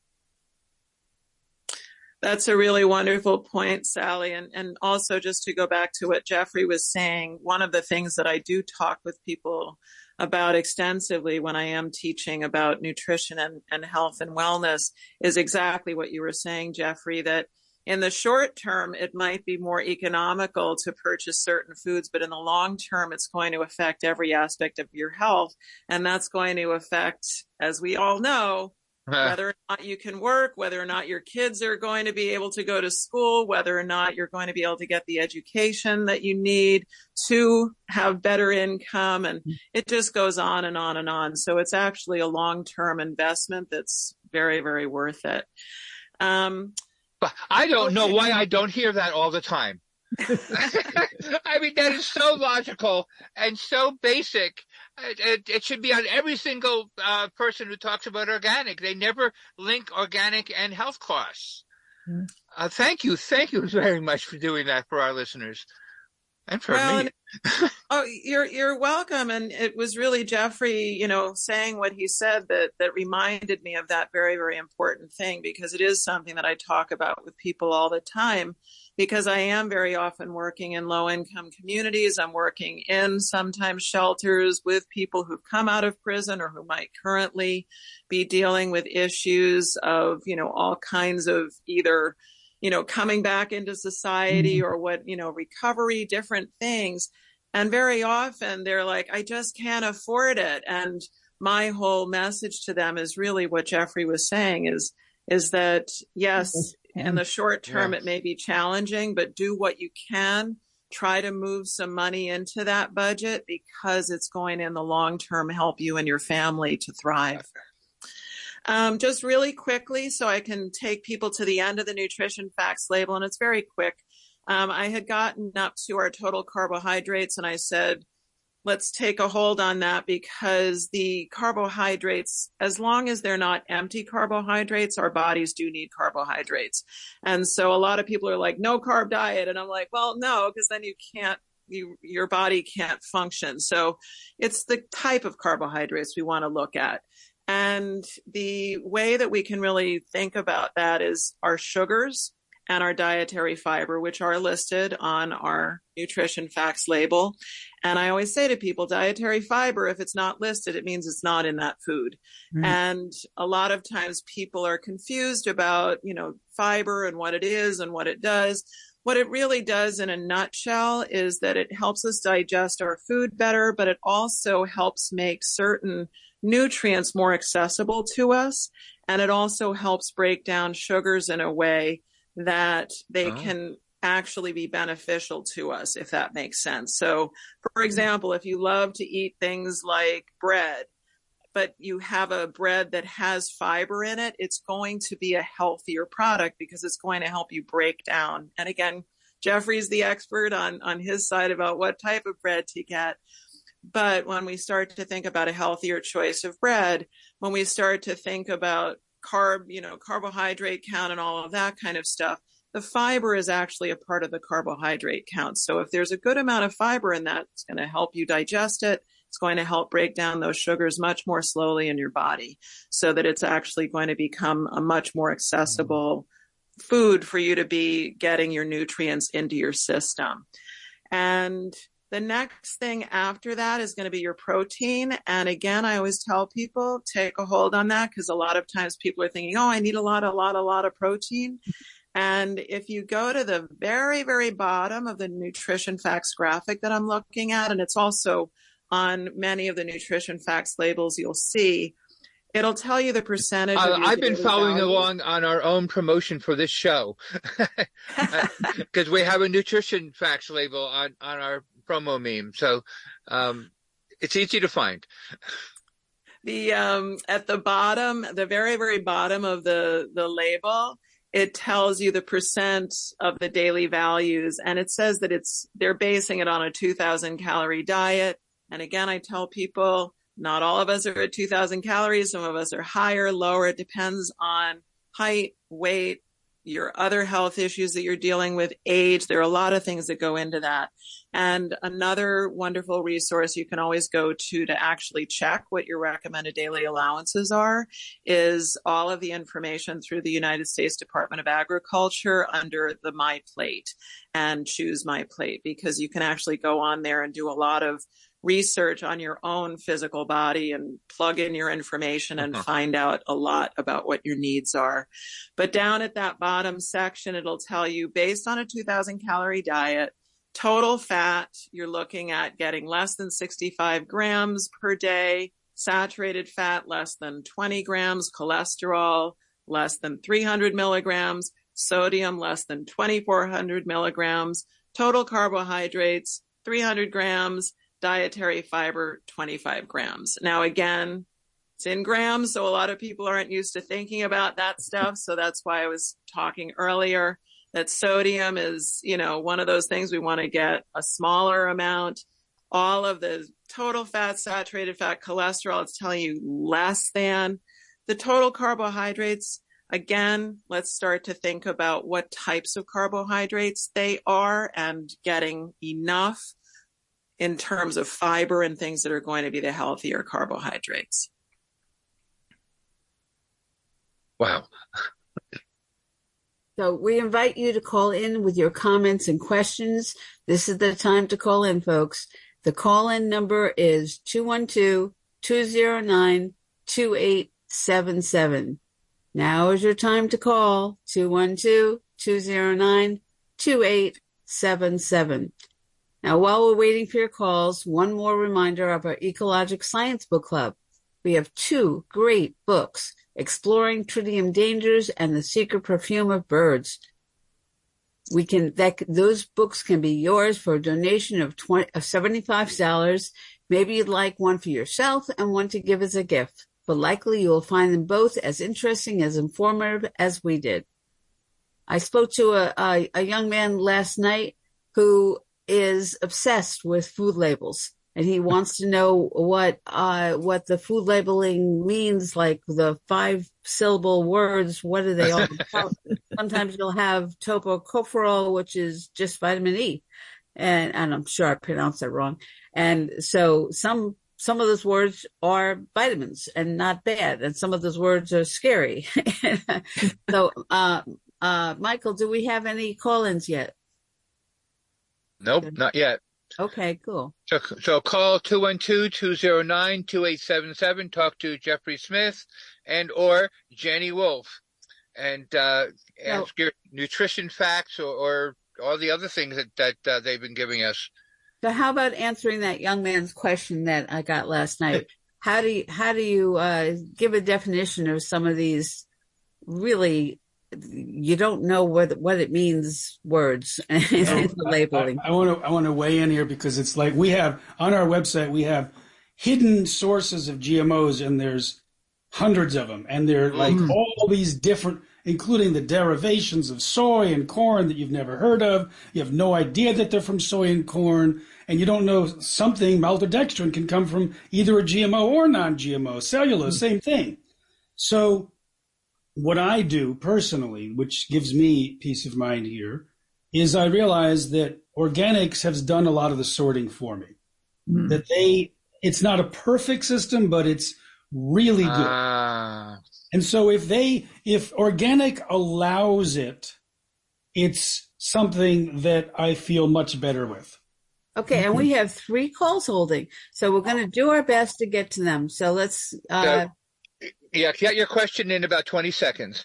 That's a really wonderful point, Sally. And, and also just to go back to what Jeffrey was saying, one of the things that I do talk with people about extensively when I am teaching about nutrition and, and health and wellness is exactly what you were saying, Jeffrey, that in the short term, it might be more economical to purchase certain foods, but in the long term, it's going to affect every aspect of your health. And that's going to affect, as we all know, whether or not you can work, whether or not your kids are going to be able to go to school, whether or not you're going to be able to get the education that you need to have better income. And it just goes on and on and on. So it's actually a long-term investment that's very, very worth it. Um, but I don't know why I don't hear that all the time. I mean, that is so logical and so basic. It, it, it should be on every single uh, person who talks about organic. They never link organic and health costs. Mm. Uh, thank you. Thank you very much for doing that for our listeners and for well, me. And, oh, you're you're welcome. And it was really Jeffrey, you know, saying what he said that that reminded me of that very, very important thing, because it is something that I talk about with people all the time. Because I am very often working in low-income communities. I'm working in sometimes shelters with people who've come out of prison or who might currently be dealing with issues of, you know, all kinds of either, you know, coming back into society mm-hmm. or what, you know, recovery, different things. And very often they're like, I just can't afford it. And my whole message to them is really what Jeffrey was saying is, is that, yes, in the short term, Yeah. it may be challenging, but do what you can. Try to move some money into that budget because it's going in the long term help you and your family to thrive. Um, just really quickly, so I can take people to the end of the nutrition facts label, and it's very quick. Um, I had gotten up to our total carbohydrates, and I said, let's take a hold on that because the carbohydrates, as long as they're not empty carbohydrates, our bodies do need carbohydrates. And so a lot of people are like, no carb diet. And I'm like, well, no, because then you can't, you, your body can't function. So it's the type of carbohydrates we want to look at. And the way that we can really think about that is our sugars and our dietary fiber, which are listed on our nutrition facts label. And I always say to people, dietary fiber, if it's not listed, it means it's not in that food. Mm. And a lot of times people are confused about, you know, fiber and what it is and what it does. What it really does in a nutshell is that it helps us digest our food better, but it also helps make certain nutrients more accessible to us. And it also helps break down sugars in a way that they oh. can actually be beneficial to us, if that makes sense. So, for example, if you love to eat things like bread, but you have a bread that has fiber in it, it's going to be a healthier product because it's going to help you break down. And again, Jeffrey's the expert on, on his side about what type of bread to get. But when we start to think about a healthier choice of bread, when we start to think about carb, you know, carbohydrate count and all of that kind of stuff, the fiber is actually a part of the carbohydrate count. So if there's a good amount of fiber in that, it's going to help you digest it. It's going to help break down those sugars much more slowly in your body so that it's actually going to become a much more accessible food for you to be getting your nutrients into your system. And the next thing after that is going to be your protein. And again, I always tell people, take a hold on that because a lot of times people are thinking, oh, I need a lot, a lot, a lot of protein. And if you go to the very, very bottom of the nutrition facts graphic that I'm looking at, and it's also on many of the nutrition facts labels you'll see, it'll tell you the percentage. Uh, of your I've been following value. along on our own promotion for this show because we have a nutrition facts label on, on our promo meme. So um, it's easy to find. The um, at the bottom, the very, very bottom of the, the label, it tells you the percent of the daily values. And it says that it's they're basing it on a two thousand calorie diet. And again, I tell people, not all of us are at two thousand calories. Some of us are higher, lower. It depends on height, weight, your other health issues that you're dealing with, age. There are a lot of things that go into that. And another wonderful resource you can always go to to actually check what your recommended daily allowances are is all of the information through the United States Department of Agriculture under the My Plate and choose My Plate, because you can actually go on there and do a lot of research on your own physical body and plug in your information and uh-huh. find out a lot about what your needs are. But down at that bottom section, it'll tell you based on a two thousand calorie diet, total fat, you're looking at getting less than sixty-five grams per day, saturated fat less than twenty grams, cholesterol less than three hundred milligrams, sodium less than twenty-four hundred milligrams, total carbohydrates three hundred grams, dietary fiber, twenty-five grams. Now, again, it's in grams, so a lot of people aren't used to thinking about that stuff. So that's why I was talking earlier that sodium is, you know, one of those things we want to get a smaller amount. All of the total fat, saturated fat, cholesterol, it's telling you less than. The total carbohydrates, again, let's start to think about what types of carbohydrates they are and getting enough in terms of fiber and things that are going to be the healthier carbohydrates. Wow. So we invite you to call in with your comments and questions. This is the time to call in, folks. The call-in number is two one two, two zero nine, two eight seven seven. Now is your time to call, two one two, two zero nine, two eight seven seven. Now, while we're waiting for your calls, one more reminder of our Ecologic Science Book Club. We have two great books, Exploring Tritium Dangers and The Secret Perfume of Birds. We can that those books can be yours for a donation of twenty of seventy-five dollars. Maybe you'd like one for yourself and one to give as a gift, but likely you will find them both as interesting, as informative as we did. I spoke to a, a, a young man last night who is obsessed with food labels, and he wants to know what uh, what the food labeling means, like the five syllable words. What are they all about? Sometimes you'll have tocopherol, which is just vitamin E, and and I'm sure I pronounced that wrong. And so some some of those words are vitamins and not bad, and some of those words are scary. so, uh, uh, Michael, do we have any call-ins yet? Nope, not yet. Okay, cool. So, so call two one two, two zero nine, two eight seven seven, talk to Jeffrey Smith and or Jenny Wolf, and uh, ask your nutrition facts or, or all the other things that, that uh, they've been giving us. So how about answering that young man's question that I got last night? How do you, how do you uh, give a definition of some of these really, you don't know what what it means words in the labeling? I want to I want to weigh in here because it's like we have on our website we have hidden sources of G M Os, and there's hundreds of them, and they're like mm. all these different, including the derivations of soy and corn that you've never heard of. You have no idea that they're from soy and corn, and you don't know something maltodextrin can come from either a G M O or non-G M O. Cellulose, mm. same thing. So what I do personally, which gives me peace of mind here, is I realize that organics has done a lot of the sorting for me. Mm. That they, it's not a perfect system, but it's really good. Uh. And so if they, if organic allows it, it's something that I feel much better with. Okay, and we have three calls holding, so we're going to do our best to get to them. So let's. Uh, so, yeah, get your question in about twenty seconds.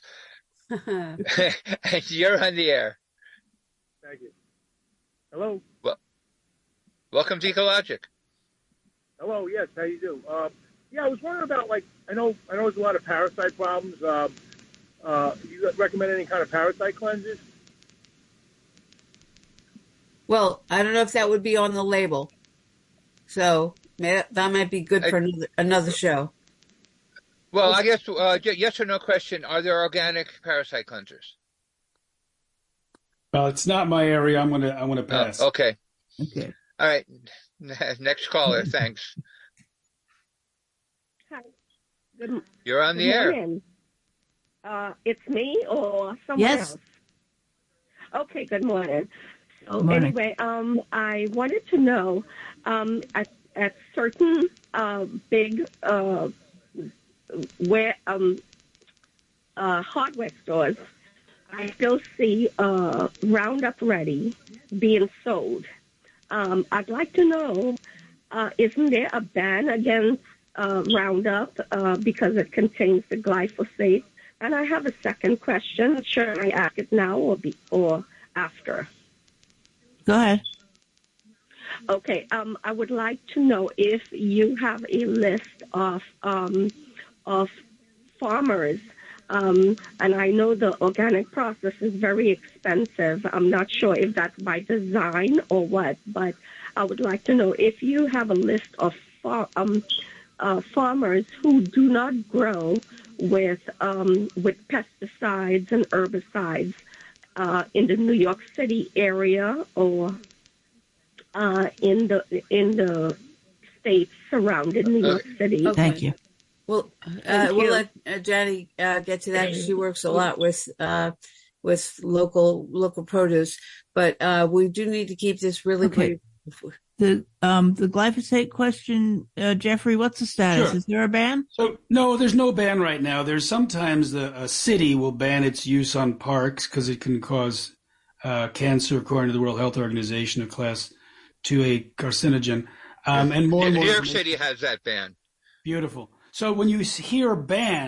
You're on the air. Thank you. Hello. Well, welcome to Ecologic. Hello. Yes. How you do? Um, yeah, I was wondering about like I know I know there's a lot of parasite problems. Uh, uh, you recommend any kind of parasite cleanses? Well, I don't know if that would be on the label, so that might be good for I, another, another show. Well, I guess uh, yes or no question: are there organic parasite cleansers? Well, it's not my area. I'm gonna I'm gonna pass. Oh, okay. Okay. All right. Next caller. Thanks. Hi. Good. You're on the air. Uh, it's me or someone yes. else. Okay. Good morning. So Morning. Anyway, um, I wanted to know um, at, at certain uh, big uh, where um, uh, hardware stores, I still see uh, Roundup Ready being sold. Um, I'd like to know, uh, isn't there a ban against uh, Roundup uh, because it contains the glyphosate? And I have a second question. Should I ask it now or be or after? Go ahead. Okay. Um, I would like to know if you have a list of um, of farmers, um, and I know the organic process is very expensive. I'm not sure if that's by design or what, but I would like to know if you have a list of far, um, uh, farmers who do not grow with um, with pesticides and herbicides. Uh, in the New York City area or uh, in the in the states surrounding New York City. Okay. Thank you. Well, uh, we'll let uh, Jenny uh, get to that. She works a lot with uh, with local local produce, but uh, we do need to keep this really okay. brief. The um the glyphosate question, uh, Jeffrey, what's the status? Sure. Is there a ban? So no, there's no ban right now. There's sometimes the a city will ban its use on parks because it can cause uh, cancer, according to the World Health Organization, a class two A carcinogen. Um, and more and more New York City has that ban. Beautiful. So when you hear ban,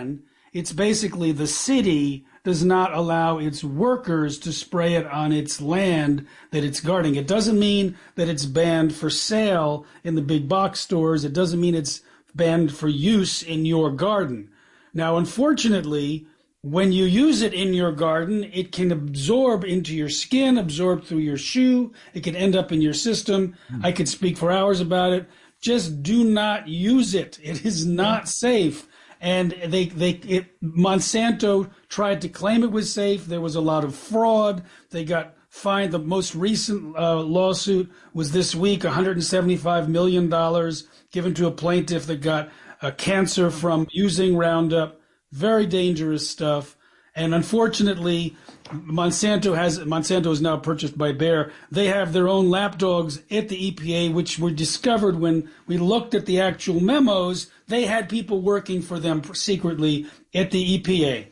It's basically the city does not allow its workers to spray it on its land that it's guarding. It doesn't mean that it's banned for sale in the big box stores. It doesn't mean it's banned for use in your garden. Now, unfortunately, when you use it in your garden, it can absorb into your skin, absorb through your shoe. It can end up in your system. Mm. I could speak for hours about it. Just do not use it. It is not safe. And they, they, it, Monsanto tried to claim it was safe. There was a lot of fraud. They got fined. The most recent uh, lawsuit was this week, one hundred seventy-five million dollars given to a plaintiff that got uh, cancer from using Roundup. Very dangerous stuff. And unfortunately, Monsanto has Monsanto is now purchased by Bayer. They have their own lapdogs at the E P A, which were discovered when we looked at the actual memos. They had people working for them secretly at the E P A.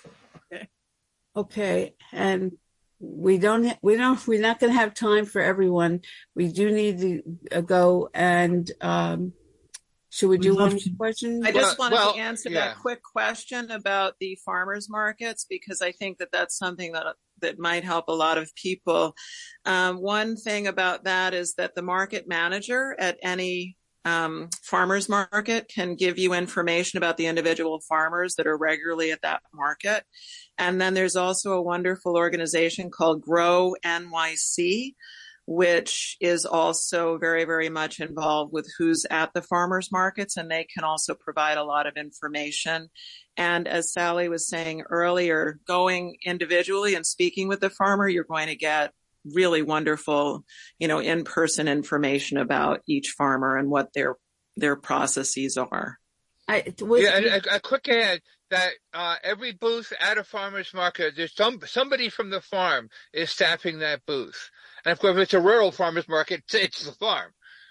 Okay, and we don't we don't we're not going to have time for everyone. We do need to uh, go and. Um, Should we do one question? I just wanted well, to answer yeah. that quick question about the farmers markets, because I think that that's something that that might help a lot of people. Um, one thing about that is that the market manager at any um, farmers market can give you information about the individual farmers that are regularly at that market. And then there's also a wonderful organization called Grow N Y C, which is also very, very much involved with who's at the farmers markets, and they can also provide a lot of information. And as Sally was saying earlier, going individually and speaking with the farmer, you're going to get really wonderful, you know, in-person information about each farmer and what their their processes are. I, was, yeah, and a, a quick add that uh, every booth at a farmer's market, there's some somebody from the farm is staffing that booth. And of course, if it's a rural farmer's market, it's the farm.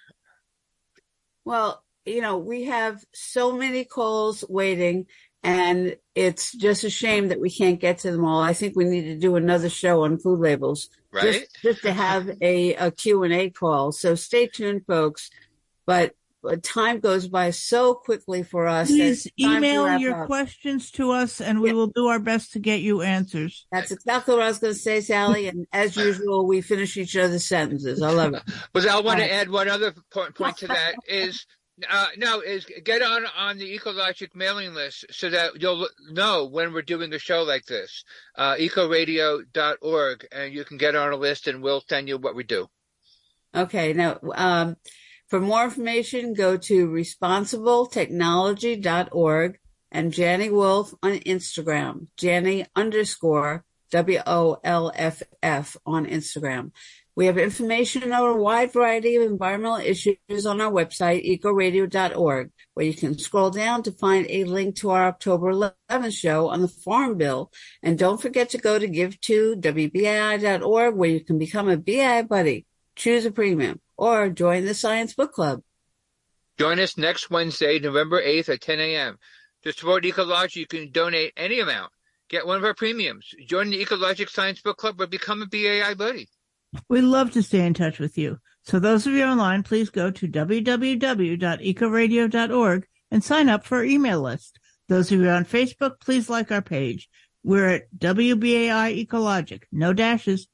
Well, you know, we have so many calls waiting, and it's just a shame that we can't get to them all. I think we need to do another show on food labels, right? Just, just to have a, a Q and A call. So stay tuned, folks. But time goes by so quickly for us. Please email your up. questions to us, and we yeah. will do our best to get you answers. That's exactly what I was going to say, Sally. And as usual, we finish each other's sentences. I love it. But I want to add one other point, point to that is uh, no is get on on the Ecologic mailing list so that you'll know when we're doing a show like this. Uh, eco radio dot org, and you can get on a list, and we'll send you what we do. Okay. Now. Um, For more information, go to responsible technology dot org and Janny Wolf on Instagram, Janny underscore W O L F F on Instagram. We have information on a wide variety of environmental issues on our website, eco radio dot org, where you can scroll down to find a link to our October eleventh show on the Farm Bill. And don't forget to go to give to W B A I dot org, where you can become a B A I buddy, choose a premium, or join the Science Book Club. Join us next Wednesday, November eighth at ten a.m. To support Ecologic, you can donate any amount. Get one of our premiums. Join the Ecologic Science Book Club or become a B A I buddy. We'd love to stay in touch with you. So those of you online, please go to w w w dot eco radio dot org and sign up for our email list. Those of you on Facebook, please like our page. We're at W B A I Ecologic. No dashes.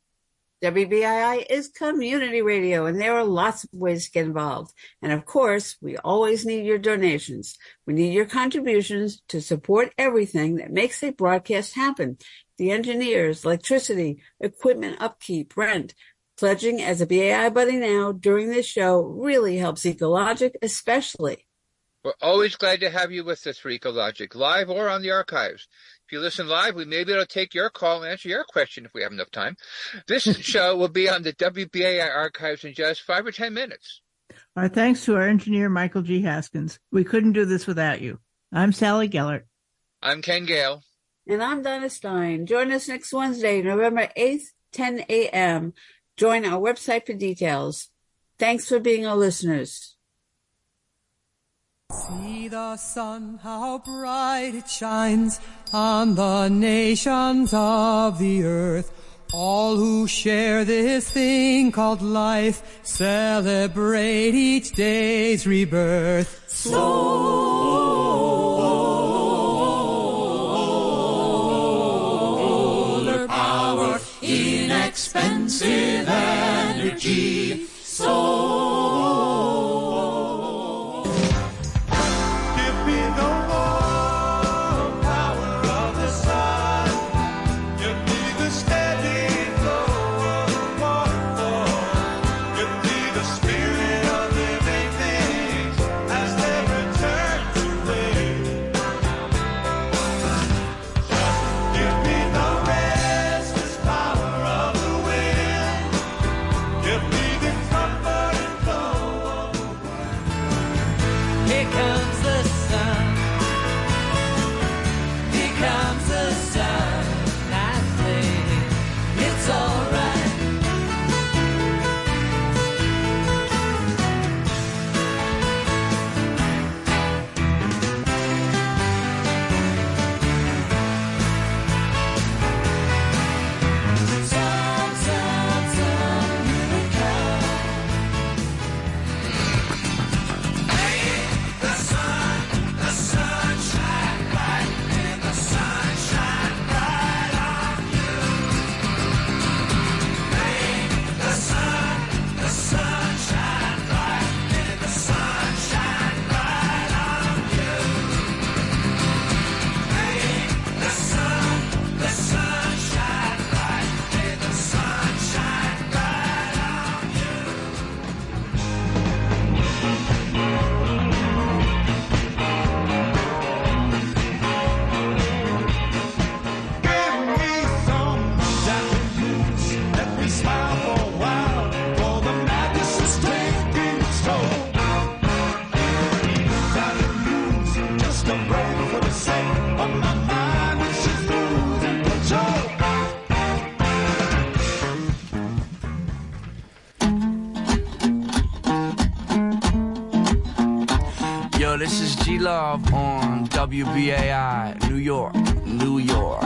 W B I I is community radio, and there are lots of ways to get involved. And of course, we always need your donations. We need your contributions to support everything that makes a broadcast happen. The engineers, electricity, equipment upkeep, rent. Pledging as a B A I buddy now during this show really helps Ecologic, especially. We're always glad to have you with us for Ecologic, live or on the archives. If you listen live, we may be able to take your call and answer your question if we have enough time. This show will be on the W B A I archives in just five or ten minutes. Our thanks to our engineer, Michael G. Haskins. We couldn't do this without you. I'm Sally Gellert. I'm Ken Gale. And I'm Donna Stein. Join us next Wednesday, November eighth, ten a.m. Join our website for details. Thanks for being our listeners. See the sun, how bright it shines on the nations of the earth. All who share this thing called life celebrate each day's rebirth. So expensive energy. So Give me the warm power of the sun. Give me the steady flow of the water. Give me the spirit of living things as they return to live. Just give me the restless power of the wind. Give me the comfort and flow of the wind. here comes the sun. Here comes the sun. I say it's alright. Sun, sun, sun, here it comes. The sun, the sunshine bright, and the sunshine bright on you. Make the sun, the sunshine bright, and the sunshine bright on you. Make the sun, the sunshine bright, and the sunshine bright on you. Give me some Japanese. Let me smile for a while. For the madness is taking its toll. Japanese, just a break for the sake of my mind, which is losing control. Yo, this is G Love on W B A I, New York, New York.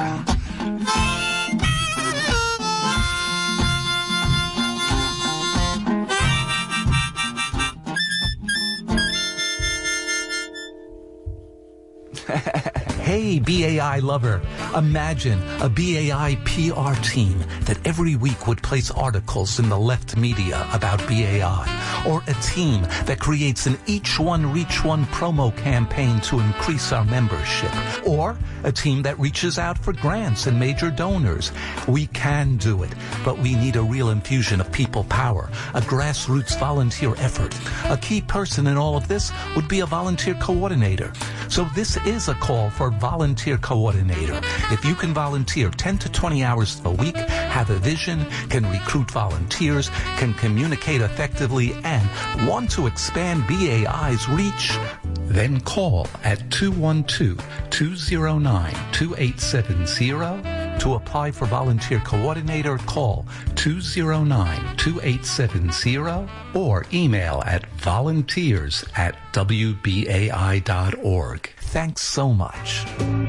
Hey, B A I lover. Imagine a B A I P R team that every week would place articles in the left media about B A I. Or a team that creates an Each One Reach One promo campaign to increase our membership. Or a team that reaches out for grants and major donors. We can do it, but we need a real infusion of people power, a grassroots volunteer effort. A key person in all of this would be a volunteer coordinator. So this is a call for volunteer coordinator. If you can volunteer ten to twenty hours a week, have a vision, can recruit volunteers, can communicate effectively, and want to expand B A I's reach, then call at two one two, two zero nine, two eight seven zero. To apply for volunteer coordinator, call two zero nine, two eight seven zero or email at volunteers at W B A I dot org. Thanks so much.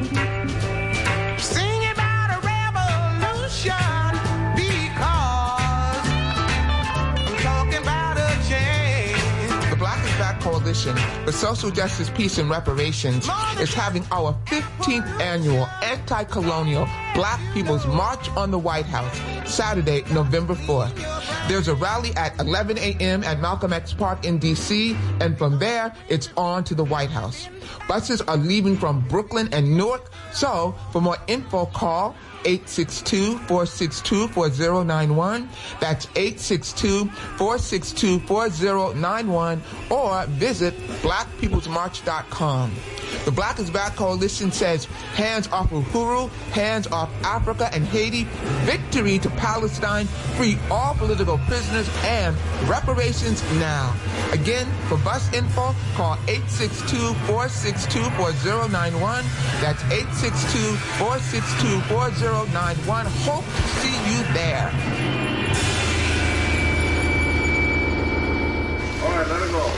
Sing about a revolution because I'm talking about a change. The Black is Back Coalition for Social Justice, Peace, and Reparations is having our fifteenth annual anti-colonial Black People's March on the White House, Saturday, November fourth. There's a rally at eleven a.m. at Malcolm X Park in D C, and from there, it's on to the White House. Buses are leaving from Brooklyn and Newark, so for more info, call eight six two, four six two, four zero nine one. That's eight six two, four six two, four zero nine one, or visit black peoples march dot com. The Black is Back Coalition says, hands off Uhuru, hands off Africa and Haiti, victory to Palestine, free all political prisoners, and reparations now. Again, for bus info, call eight six two, four six two, four zero nine one. That's eight six two, four six two, four zero nine one. Hope to see you there. All right, let it go.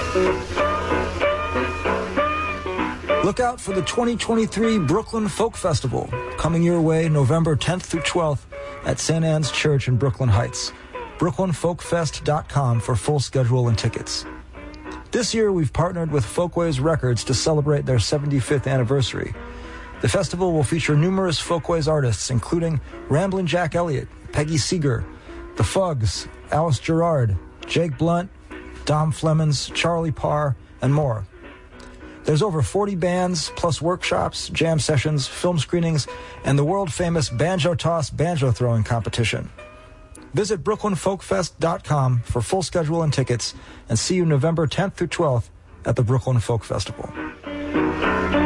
Look out for the twenty twenty-three Brooklyn Folk Festival, coming your way November tenth through twelfth at Saint Anne's Church in Brooklyn Heights. brooklyn folk fest dot com for full schedule and tickets. This year, we've partnered with Folkways Records to celebrate their seventy-fifth anniversary. The festival will feature numerous Folkways artists, including Ramblin' Jack Elliott, Peggy Seeger, The Fugs, Alice Gerrard, Jake Blunt, Dom Flemons, Charlie Parr, and more. There's over forty bands, plus workshops, jam sessions, film screenings, and the world-famous Banjo Toss banjo throwing competition. Visit brooklyn folk fest dot com for full schedule and tickets, and see you November tenth through twelfth at the Brooklyn Folk Festival.